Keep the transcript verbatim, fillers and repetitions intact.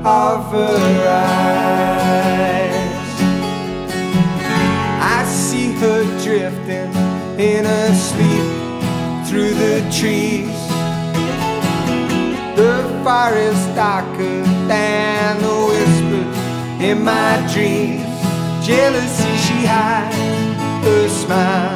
of her eyes. I see her drifting in her sleep through the trees. The forest darker than the whispers in my dreams. Jealousy, she hides her smile.